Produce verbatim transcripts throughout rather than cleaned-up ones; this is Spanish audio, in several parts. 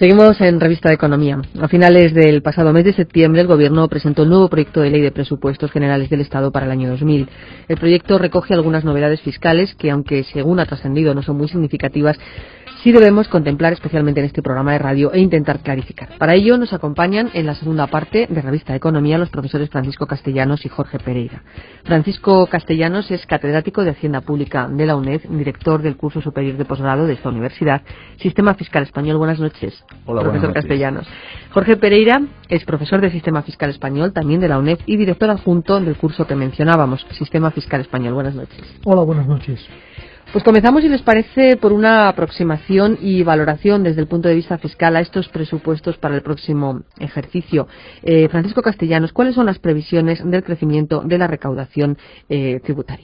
Seguimos en Revista de Economía. A finales del pasado mes de septiembre, el Gobierno presentó el nuevo proyecto de Ley de Presupuestos Generales del Estado para el año dos mil. El proyecto recoge algunas novedades fiscales que, aunque según ha trascendido no son muy significativas, sí debemos contemplar especialmente en este programa de radio e intentar clarificar. Para ello nos acompañan en la segunda parte de Revista de Economía los profesores Francisco Castellanos y Jorge Pereira. Francisco Castellanos es catedrático de Hacienda Pública de la UNED, director del curso superior de posgrado de esta universidad, Sistema Fiscal Español. Buenas noches, Hola, profesor buenas noches. Castellanos. Jorge Pereira es profesor de Sistema Fiscal Español, también de la UNED, y director adjunto del curso que mencionábamos, Sistema Fiscal Español. Buenas noches. Hola, buenas noches. Pues comenzamos, si les parece, por una aproximación y valoración desde el punto de vista fiscal a estos presupuestos para el próximo ejercicio. Eh, Francisco Castellanos, ¿cuáles son las previsiones del crecimiento de la recaudación eh, tributaria?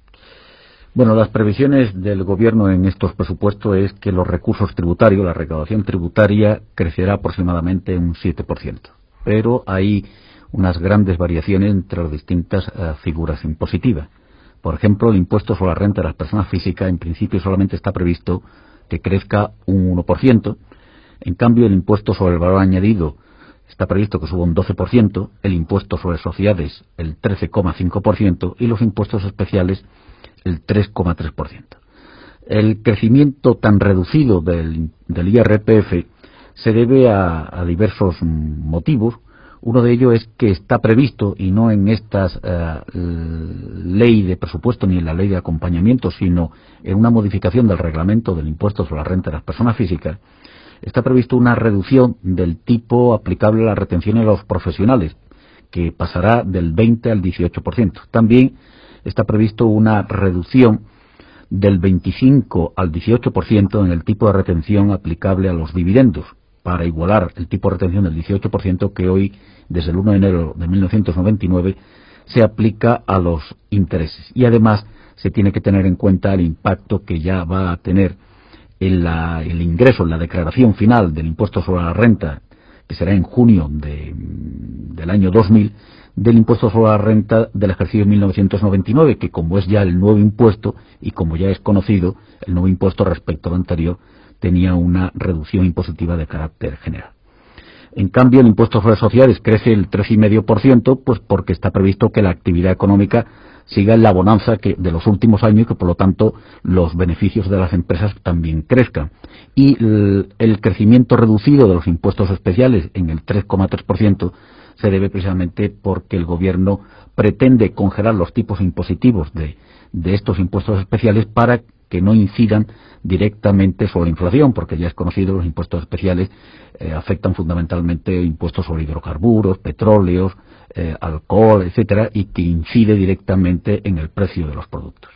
Bueno, las previsiones del Gobierno en estos presupuestos es que los recursos tributarios, la recaudación tributaria, crecerá aproximadamente un siete por ciento. Pero hay unas grandes variaciones entre las distintas uh, figuras impositivas. Por ejemplo, el impuesto sobre la renta de las personas físicas en principio solamente está previsto que crezca un uno por ciento. En cambio, el impuesto sobre el valor añadido está previsto que suba un doce por ciento, el impuesto sobre sociedades el trece coma cinco por ciento y los impuestos especiales el tres coma tres por ciento. El crecimiento tan reducido del, del I R P F se debe a, a diversos motivos. Uno de ellos es que está previsto, y no en esta uh, ley de presupuesto ni en la ley de acompañamiento, sino en una modificación del reglamento del impuesto sobre la renta de las personas físicas, está previsto una reducción del tipo aplicable a la retención de los profesionales, que pasará del veinte al dieciocho por ciento. También está previsto una reducción del veinticinco al dieciocho por ciento en el tipo de retención aplicable a los dividendos, para igualar el tipo de retención del dieciocho por ciento que hoy, desde el uno de enero de mil novecientos noventa y nueve, se aplica a los intereses. Y además se tiene que tener en cuenta el impacto que ya va a tener en la, el ingreso, en la declaración final del impuesto sobre la renta, que será en junio de, del año dos mil, del impuesto sobre la renta del ejercicio mil novecientos noventa y nueve, que como es ya el nuevo impuesto y como ya es conocido, el nuevo impuesto respecto al anterior tenía una reducción impositiva de carácter general. En cambio, el impuesto sobre sociedades crece el tres coma cinco por ciento, pues porque está previsto que la actividad económica siga en la bonanza que de los últimos años y que, por lo tanto, los beneficios de las empresas también crezcan. Y el, el crecimiento reducido de los impuestos especiales en el tres coma tres por ciento se debe precisamente porque el Gobierno pretende congelar los tipos impositivos de, de estos impuestos especiales para que no incidan directamente sobre la inflación, porque ya es conocido los impuestos especiales eh, afectan fundamentalmente impuestos sobre hidrocarburos, petróleos, eh, alcohol, etcétera, y que incide directamente en el precio de los productos.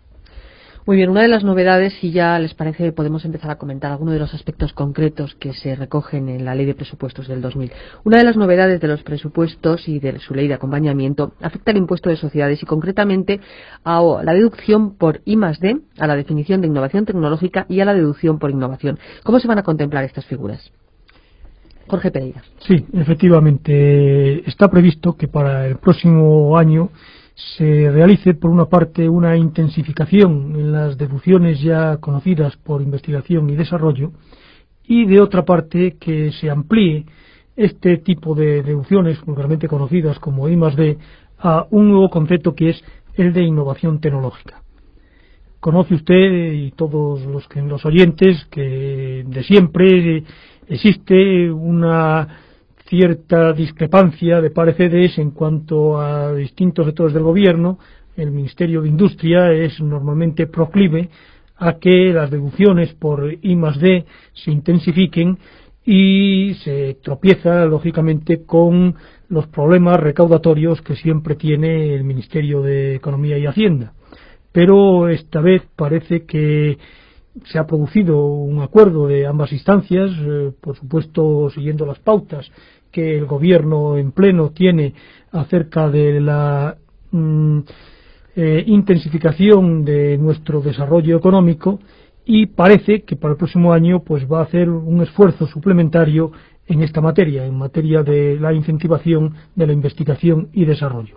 Muy bien, una de las novedades, si ya les parece, podemos empezar a comentar algunos de los aspectos concretos que se recogen en la Ley de Presupuestos del dos mil. Una de las novedades de los presupuestos y de su ley de acompañamiento afecta al impuesto de sociedades y concretamente a la deducción por I más D, a la definición de innovación tecnológica y a la deducción por innovación. ¿Cómo se van a contemplar estas figuras? Jorge Pereira. Sí, efectivamente, está previsto que para el próximo año se realice, por una parte, una intensificación en las deducciones ya conocidas por investigación y desarrollo, y de otra parte, que se amplíe este tipo de deducciones, vulgarmente conocidas como I más D, a un nuevo concepto que es el de innovación tecnológica. Conoce usted y todos los, que, los oyentes que de siempre existe una cierta discrepancia de pareceres en cuanto a distintos sectores del gobierno. El Ministerio de Industria es normalmente proclive a que las deducciones por I más D se intensifiquen y se tropieza, lógicamente, con los problemas recaudatorios que siempre tiene el Ministerio de Economía y Hacienda. Pero esta vez parece que se ha producido un acuerdo de ambas instancias, eh, por supuesto siguiendo las pautas que el Gobierno en pleno tiene acerca de la mm, eh, intensificación de nuestro desarrollo económico, y parece que para el próximo año pues va a hacer un esfuerzo suplementario en esta materia, en materia de la incentivación de la investigación y desarrollo.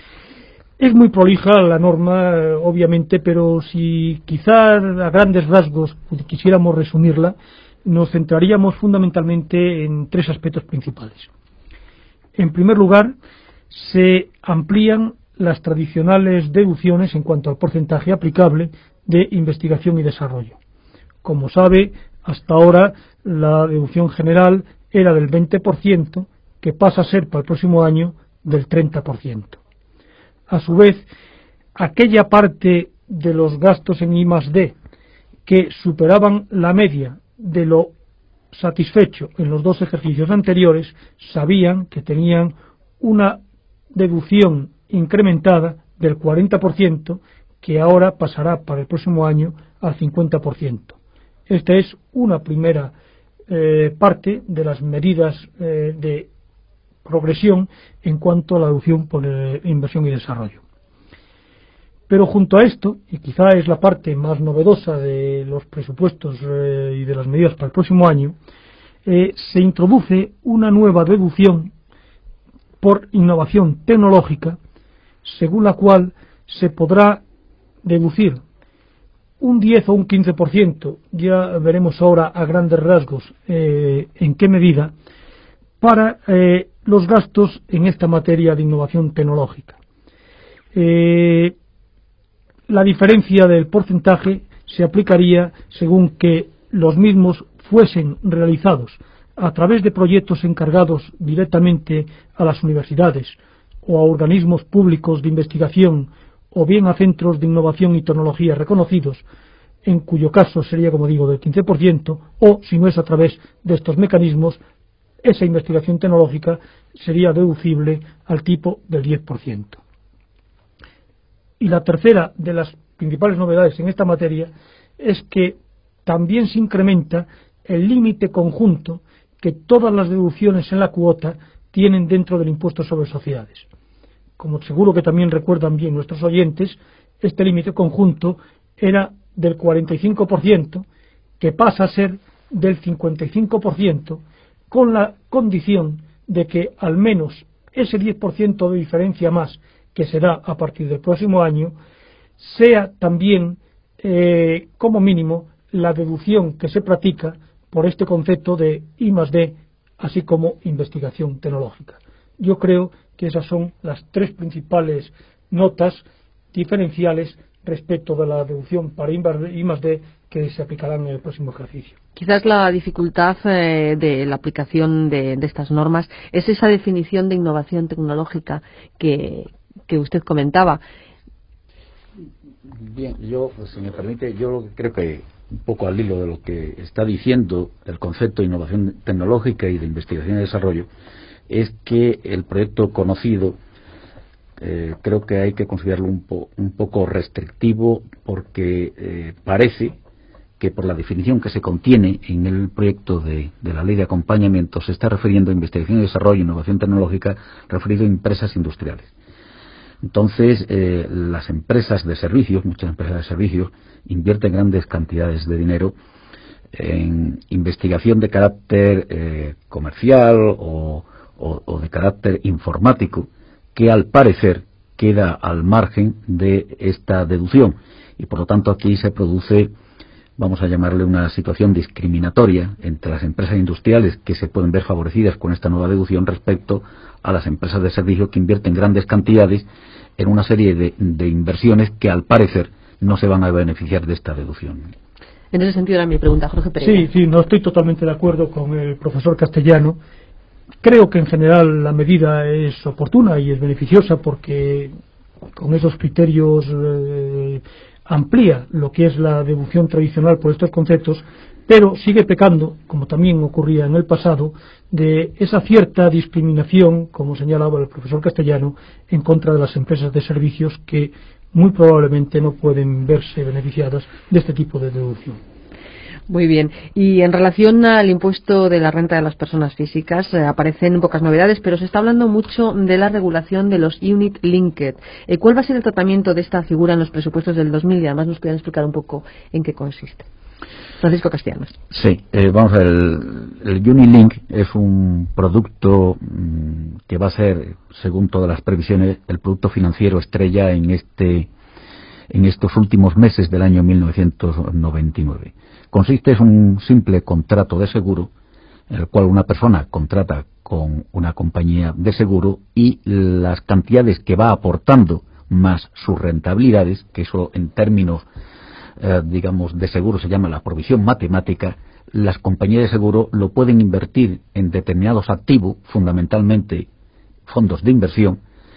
Es muy prolija la norma, obviamente, pero si quizá a grandes rasgos quisiéramos resumirla, nos centraríamos fundamentalmente en tres aspectos principales. En primer lugar, se amplían las tradicionales deducciones en cuanto al porcentaje aplicable de investigación y desarrollo. Como sabe, hasta ahora la deducción general era del veinte por ciento, que pasa a ser para el próximo año del treinta por ciento. A su vez, aquella parte de los gastos en I más D que superaban la media de lo satisfecho en los dos ejercicios anteriores, sabían que tenían una deducción incrementada del cuarenta por ciento, que ahora pasará para el próximo año al cincuenta por ciento. Esta es una primera eh, parte de las medidas eh, de progresión en cuanto a la deducción por eh, inversión y desarrollo. Pero junto a esto, y quizá es la parte más novedosa de los presupuestos eh, y de las medidas para el próximo año, eh, se introduce una nueva deducción por innovación tecnológica, según la cual se podrá deducir un diez o un quince por ciento, ya veremos ahora a grandes rasgos eh, en qué medida, para eh, los gastos en esta materia de innovación tecnológica. Eh, la diferencia del porcentaje se aplicaría según que los mismos fuesen realizados a través de proyectos encargados directamente a las universidades o a organismos públicos de investigación o bien a centros de innovación y tecnología reconocidos, en cuyo caso sería, como digo, del quince por ciento, o si no es a través de estos mecanismos, esa investigación tecnológica sería deducible al tipo del diez por ciento. Y la tercera de las principales novedades en esta materia es que también se incrementa el límite conjunto que todas las deducciones en la cuota tienen dentro del impuesto sobre sociedades. Como seguro que también recuerdan bien nuestros oyentes, este límite conjunto era del cuarenta y cinco por ciento, que pasa a ser del cincuenta y cinco por ciento, con la condición de que al menos ese diez por ciento de diferencia más que será a partir del próximo año sea también eh, como mínimo la deducción que se practica por este concepto de I más D, así como investigación tecnológica. Yo creo que esas son las tres principales notas diferenciales respecto de la deducción para I más D que se aplicarán en el próximo ejercicio. Quizás la dificultad eh, de la aplicación de, de estas normas es esa definición de innovación tecnológica que, que usted comentaba. Bien, yo, pues, si me permite, yo creo que un poco al hilo de lo que está diciendo el concepto de innovación tecnológica y de investigación y desarrollo, es que el proyecto conocido eh, creo que hay que considerarlo un, po, un poco restrictivo, porque eh, parece que por la definición que se contiene en el proyecto de, de la ley de acompañamiento se está refiriendo a investigación y desarrollo e innovación tecnológica referido a empresas industriales. Entonces, eh, las empresas de servicios, muchas empresas de servicios, invierten grandes cantidades de dinero en investigación de carácter eh, comercial o, o, o de carácter informático, que al parecer queda al margen de esta deducción. Y por lo tanto aquí se produce, vamos a llamarle, una situación discriminatoria entre las empresas industriales que se pueden ver favorecidas con esta nueva deducción respecto a las empresas de servicio que invierten grandes cantidades en una serie de, de inversiones que al parecer no se van a beneficiar de esta deducción. En ese sentido era mi pregunta, Jorge Pereira. Sí, sí, no estoy totalmente de acuerdo con el profesor Castellano. Creo que en general la medida es oportuna y es beneficiosa porque con esos criterios eh, amplía lo que es la deducción tradicional por estos conceptos, pero sigue pecando, como también ocurría en el pasado, de esa cierta discriminación, como señalaba el profesor Castellano, en contra de las empresas de servicios que muy probablemente no pueden verse beneficiadas de este tipo de deducción. Muy bien. Y en relación al impuesto de la renta de las personas físicas, eh, aparecen pocas novedades, pero se está hablando mucho de la regulación de los unit linked. Eh, ¿Cuál va a ser el tratamiento de esta figura en los presupuestos del dos mil? Y además nos pueden explicar un poco en qué consiste. Francisco Castellanos. Sí, eh, vamos a ver, el, el Unilink es un producto mmm, que va a ser, según todas las previsiones, el producto financiero estrella en este en estos últimos meses del año mil novecientos noventa y nueve. Consiste en un simple contrato de seguro en el cual una persona contrata con una compañía de seguro y las cantidades que va aportando más sus rentabilidades, que eso en términos eh, digamos de seguro se llama la provisión matemática, las compañías de seguro lo pueden invertir en determinados activos, fundamentalmente fondos de inversión,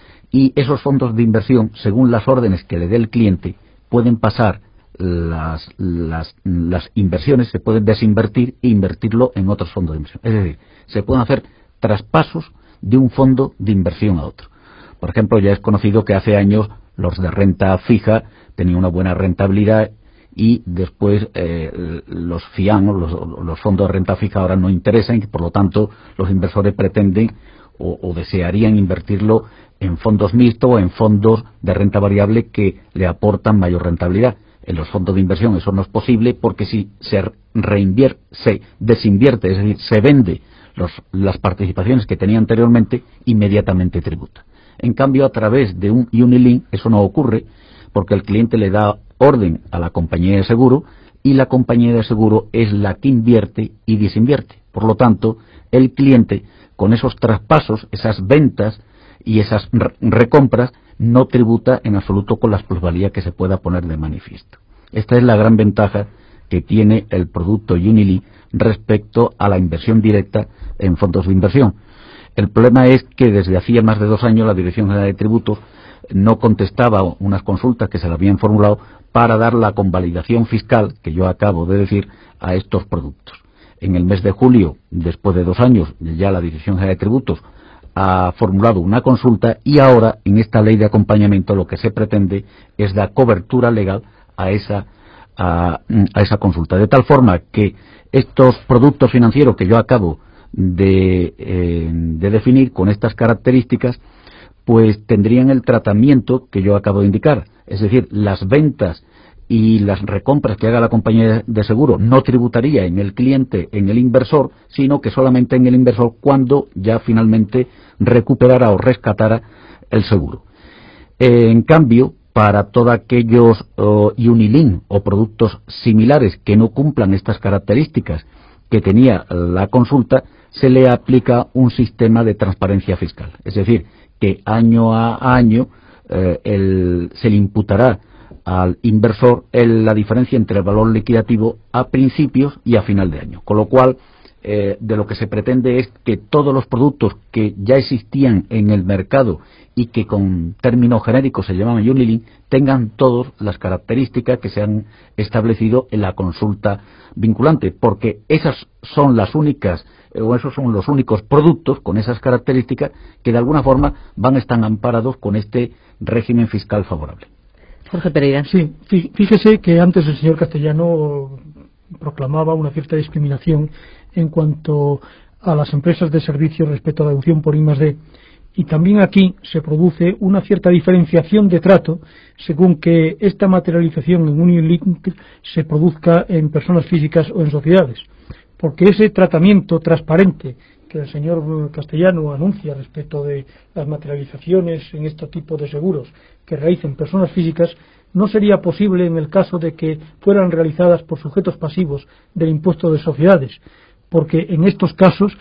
y esos fondos de inversión, según las órdenes que le dé el cliente, pueden pasar las, las, las inversiones, se pueden desinvertir e invertirlo en otros fondos de inversión. Es decir, se pueden hacer traspasos de un fondo de inversión a otro. Por ejemplo, ya es conocido que hace años los de renta fija tenían una buena rentabilidad y después eh, los FIAN, los, los fondos de renta fija ahora no interesan y por lo tanto los inversores pretenden o, o desearían invertirlo en fondos mixtos o en fondos de renta variable que le aportan mayor rentabilidad. En los fondos de inversión eso no es posible porque si se reinvierte, se desinvierte, es decir, se vende los, las participaciones que tenía anteriormente, inmediatamente tributa. En cambio, a través de un Unilink eso no ocurre porque el cliente le da orden a la compañía de seguro y la compañía de seguro es la que invierte y desinvierte. Por lo tanto, el cliente con esos traspasos, esas ventas y esas recompras no tributa en absoluto con las plusvalías que se pueda poner de manifiesto. Esta es la gran ventaja que tiene el producto Unilink respecto a la inversión directa en fondos de inversión. El problema es que desde hacía más de dos años la Dirección General de Tributos no contestaba unas consultas que se le habían formulado para dar la convalidación fiscal, que yo acabo de decir, a estos productos. En el mes de julio, después de dos años, ya la Dirección General de Tributos ha formulado una consulta y ahora en esta ley de acompañamiento lo que se pretende es dar cobertura legal a esa a, a esa consulta, de tal forma que estos productos financieros que yo acabo de, eh, de definir con estas características pues tendrían el tratamiento que yo acabo de indicar, es decir, las ventas y las recompras que haga la compañía de seguro no tributaría en el cliente, en el inversor, sino que solamente en el inversor cuando ya finalmente recuperara o rescatara el seguro. Eh, en cambio, para todos aquellos oh, Unilink o productos similares que no cumplan estas características que tenía la consulta, se le aplica un sistema de transparencia fiscal. Es decir, que año a año eh, el, se le imputará al inversor el, la diferencia entre el valor liquidativo a principios y a final de año. Con lo cual, eh, de lo que se pretende es que todos los productos que ya existían en el mercado y que con términos genéricos se llaman Unilink tengan todas las características que se han establecido en la consulta vinculante, porque esas son las únicas o esos son los únicos productos con esas características que de alguna forma van a estar amparados con este régimen fiscal favorable. Jorge Pereira. Sí, fíjese que antes el señor Castellano proclamaba una cierta discriminación en cuanto a las empresas de servicios respecto a la deducción por I más D. Y también aquí se produce una cierta diferenciación de trato según que esta materialización en Unilink se produzca en personas físicas o en sociedades. Porque ese tratamiento transparente que el señor Castellano anuncia respecto de las materializaciones en este tipo de seguros que realicen personas físicas no sería posible en el caso de que fueran realizadas por sujetos pasivos del impuesto de sociedades, porque en estos casos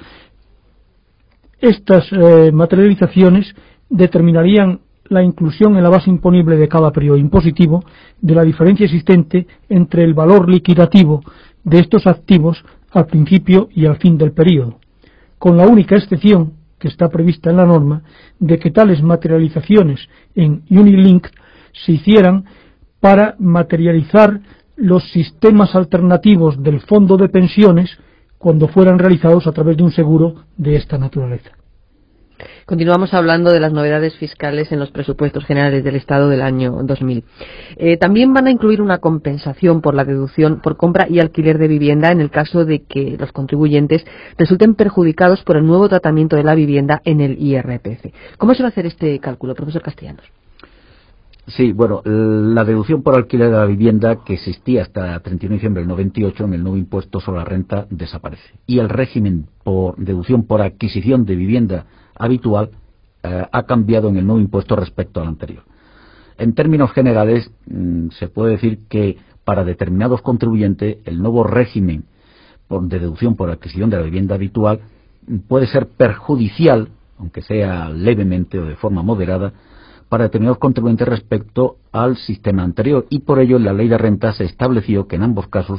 estas eh, materializaciones determinarían la inclusión en la base imponible de cada periodo impositivo de la diferencia existente entre el valor liquidativo de estos activos al principio y al fin del periodo, con la única excepción que está prevista en la norma de que tales materializaciones en Unilink se hicieran para materializar los sistemas alternativos del fondo de pensiones cuando fueran realizados a través de un seguro de esta naturaleza. Continuamos hablando de las novedades fiscales en los presupuestos generales del Estado del año dos mil. Eh, también van a incluir una compensación por la deducción por compra y alquiler de vivienda en el caso de que los contribuyentes resulten perjudicados por el nuevo tratamiento de la vivienda en el I R P F. ¿Cómo se va a hacer este cálculo, profesor Castellanos? Sí, bueno, la deducción por alquiler de la vivienda que existía hasta treinta y uno de diciembre del noventa y ocho en el nuevo impuesto sobre la renta desaparece. Y el régimen por deducción por adquisición de vivienda habitual eh, ha cambiado en el nuevo impuesto respecto al anterior. En términos generales, mmm, se puede decir que para determinados contribuyentes el nuevo régimen de deducción por adquisición de la vivienda habitual puede ser perjudicial, aunque sea levemente o de forma moderada, para determinados contribuyentes respecto al sistema anterior, y por ello en la ley de renta se estableció que en ambos casos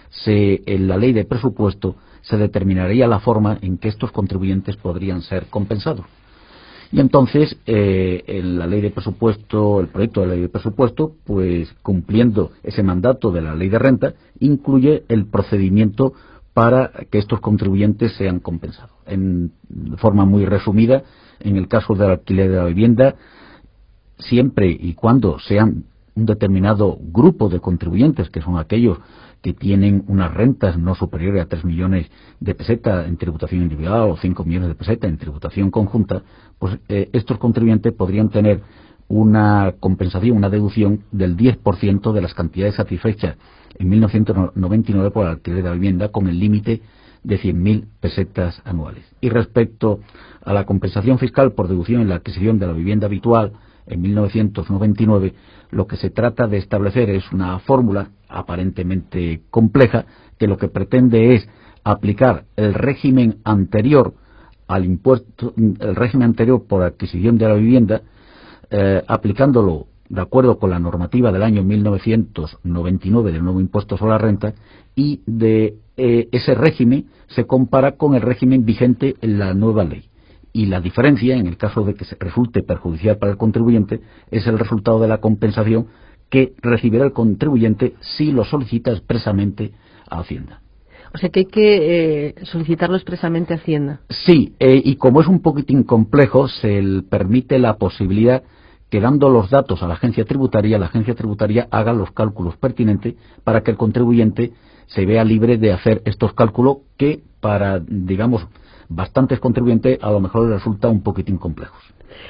se, en la ley de presupuesto se determinaría la forma en que estos contribuyentes podrían ser compensados. Y entonces eh, en la ley de presupuesto, el proyecto de ley de presupuesto, pues cumpliendo ese mandato de la ley de renta, incluye el procedimiento para que estos contribuyentes sean compensados. En forma muy resumida, en el caso del alquiler de la vivienda, siempre y cuando sean un determinado grupo de contribuyentes, que son aquellos que tienen unas rentas no superiores a tres millones de pesetas en tributación individual o cinco millones de pesetas en tributación conjunta, pues eh, estos contribuyentes podrían tener una compensación, una deducción del diez por ciento de las cantidades satisfechas en mil novecientos noventa y nueve por el alquiler de la vivienda, con el límite de cien mil pesetas anuales. Y respecto a la compensación fiscal por deducción en la adquisición de la vivienda habitual, en mil novecientos noventa y nueve, lo que se trata de establecer es una fórmula aparentemente compleja que lo que pretende es aplicar el régimen anterior al impuesto, el régimen anterior por adquisición de la vivienda, eh, aplicándolo de acuerdo con la normativa del año mil novecientos noventa y nueve del nuevo impuesto sobre la renta, y de eh, ese régimen se compara con el régimen vigente en la nueva ley. Y la diferencia, en el caso de que se resulte perjudicial para el contribuyente, es el resultado de la compensación que recibirá el contribuyente si lo solicita expresamente a Hacienda. O sea que hay que eh, solicitarlo expresamente a Hacienda. Sí, eh, y como es un poquitín complejo, se le permite la posibilidad que, dando los datos a la agencia tributaria, la agencia tributaria haga los cálculos pertinentes para que el contribuyente se vea libre de hacer estos cálculos que, para, digamos, bastantes contribuyentes, a lo mejor les resulta un poquitín complejos.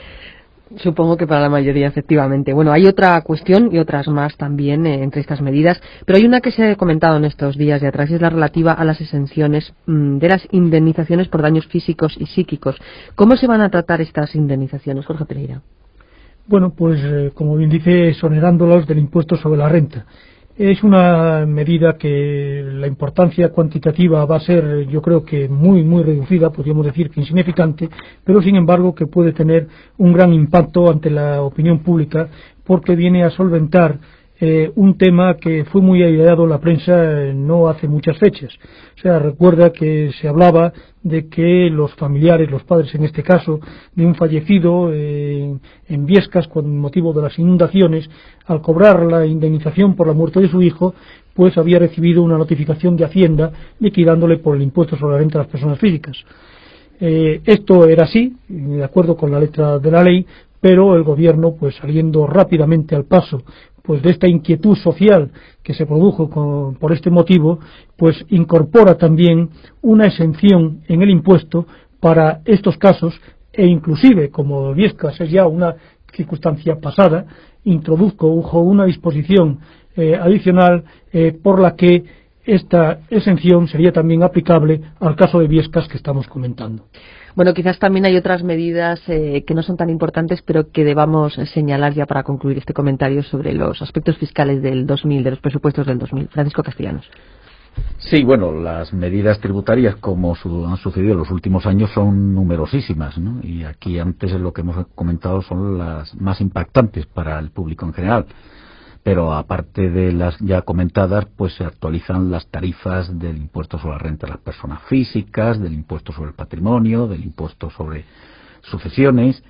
Supongo que para la mayoría, efectivamente. Bueno, hay otra cuestión y otras más también eh, entre estas medidas, pero hay una que se ha comentado en estos días de atrás, y es la relativa a las exenciones mmm, de las indemnizaciones por daños físicos y psíquicos. ¿Cómo se van a tratar estas indemnizaciones, Jorge Pereira? Bueno, pues eh, como bien dice, exonerándolos del impuesto sobre la renta. Es una medida que la importancia cuantitativa va a ser, yo creo que muy, muy reducida, podríamos decir que insignificante, pero sin embargo que puede tener un gran impacto ante la opinión pública, porque viene a solventar eh, un tema que fue muy aireado en la prensa eh, no hace muchas fechas. O sea, recuerda que se hablaba de que los familiares, los padres en este caso, de un fallecido eh, en Biescas con motivo de las inundaciones, al cobrar la indemnización por la muerte de su hijo, pues había recibido una notificación de Hacienda liquidándole por el impuesto sobre la renta de las personas físicas. Eh, esto era así, de acuerdo con la letra de la ley, pero el gobierno, pues saliendo rápidamente al paso pues de esta inquietud social que se produjo con, por este motivo, pues incorpora también una exención en el impuesto para estos casos, e inclusive, como Biescas es ya una circunstancia pasada, introduzco una disposición eh, adicional eh, por la que esta exención sería también aplicable al caso de Biescas que estamos comentando. Bueno, quizás también hay otras medidas eh, que no son tan importantes, pero que debamos señalar ya para concluir este comentario sobre los aspectos fiscales del dos mil, de los presupuestos del dos mil. Francisco Castellanos. Sí, bueno, las medidas tributarias, como su, han sucedido en los últimos años, son numerosísimas, ¿no? Y aquí antes lo que hemos comentado son las más impactantes para el público en general. Pero aparte de las ya comentadas, pues se actualizan las tarifas del impuesto sobre la renta de las personas físicas, del impuesto sobre el patrimonio, del impuesto sobre sucesiones.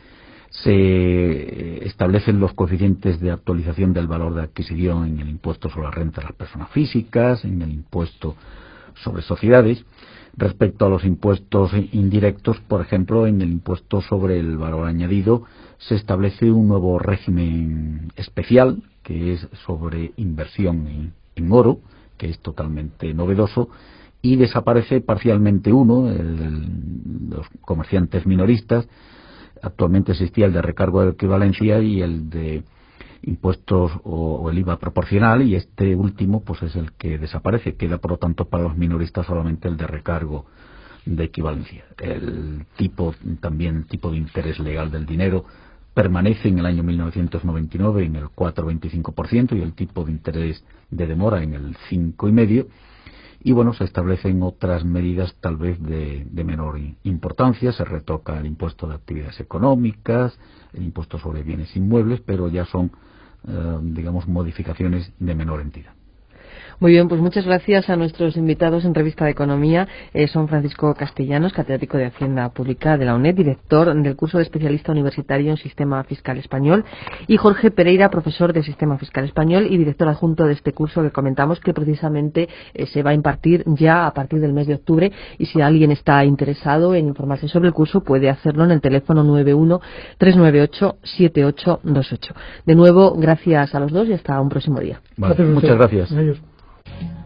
Se establecen los coeficientes de actualización del valor de adquisición en el impuesto sobre la renta de las personas físicas, en el impuesto sobre sociedades. Respecto a los impuestos indirectos, por ejemplo, en el impuesto sobre el valor añadido se establece un nuevo régimen especial, que es sobre inversión en, en oro, que es totalmente novedoso, y desaparece parcialmente uno, el, el, los comerciantes minoristas. Actualmente existía el de recargo de equivalencia y el de impuestos o, o el I V A proporcional, y este último pues es el que desaparece. Queda por lo tanto para los minoristas solamente el de recargo de equivalencia. El tipo también tipo de interés legal del dinero permanece en el año mil novecientos noventa y nueve en el cuatro coma veinticinco por ciento y el tipo de interés de demora en el cinco coma cinco por ciento. Y bueno, se establecen otras medidas tal vez de, de menor importancia. Se retoca el impuesto de actividades económicas, el impuesto sobre bienes inmuebles, pero ya son, eh, digamos, modificaciones de menor entidad. Muy bien, pues muchas gracias a nuestros invitados en Revista de Economía. Eh, son Francisco Castellanos, catedrático de Hacienda Pública de la UNED, director del curso de especialista universitario en Sistema Fiscal Español, y Jorge Pereira, profesor de Sistema Fiscal Español y director adjunto de este curso que comentamos, que precisamente eh, se va a impartir ya a partir del mes de octubre, y si alguien está interesado en informarse sobre el curso puede hacerlo en el teléfono nueve uno tres nueve ocho siete ocho dos ocho. De nuevo, gracias a los dos y hasta un próximo día. Vale, muchas gracias. Adiós.